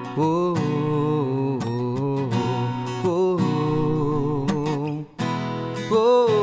Oh, oh, oh,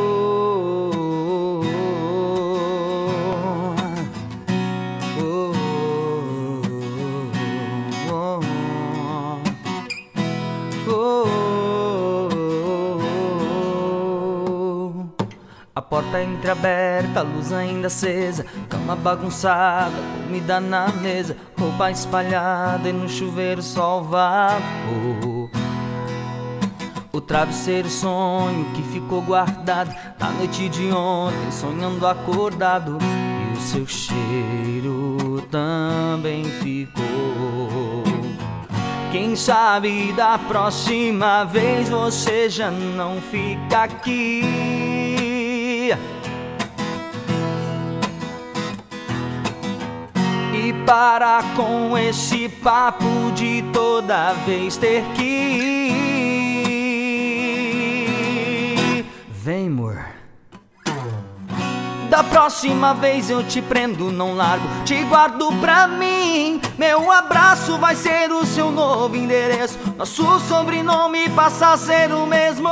A porta entreaberta, a luz ainda acesa, cama bagunçada, comida na mesa, roupa espalhada e no chuveiro sol vapor. O travesseiro sonho que ficou guardado na noite de ontem, sonhando acordado, e o seu cheiro também ficou. Quem sabe da próxima vez você já não fica aqui. E para com esse papo de toda vez ter que ir. Vem, amor. Da próxima vez eu te prendo, não largo, te guardo pra mim. Meu abraço vai ser o seu novo endereço, nosso sobrenome passa a ser o mesmo.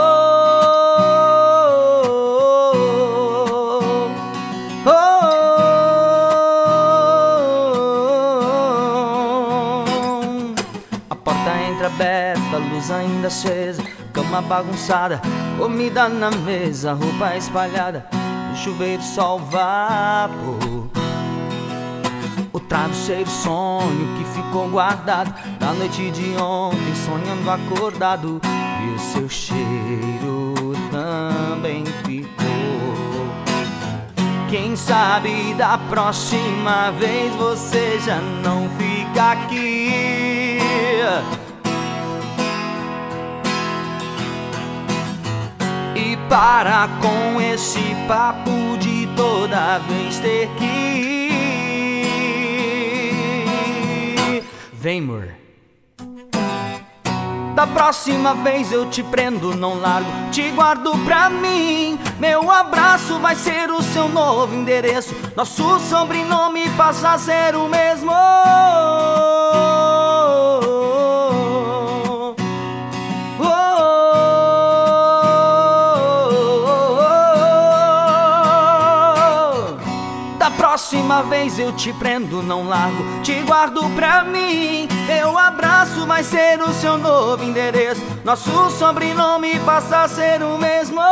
A porta entreaberta, a luz ainda acesa, cama bagunçada, comida na mesa, roupa espalhada, no chuveiro sol vapor. O travesseiro sonho que ficou guardado da noite de ontem, sonhando acordado, e o seu cheiro também ficou. Quem sabe da próxima vez você já não fica aqui. E para com esse papo de toda vez ter que ir. Vem, amor. Da próxima vez eu te prendo, não largo, te guardo pra mim. Meu abraço vai ser o seu novo endereço, nosso sobrenome passa a ser o mesmo. Da próxima vez eu te prendo, não largo, te guardo pra mim. Meu abraço vai ser o seu novo endereço, nosso sobrenome passa a ser o mesmo.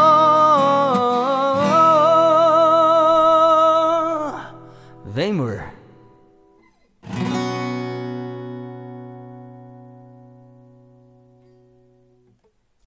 Vem, amor.